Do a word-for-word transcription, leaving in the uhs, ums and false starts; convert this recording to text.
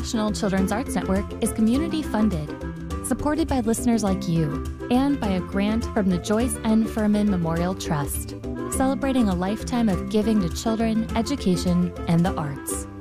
National Children's Arts Network is community funded, supported by listeners like you, and by a grant from the Joyce N. Furman Memorial Trust, celebrating a lifetime of giving to children, education, and the arts.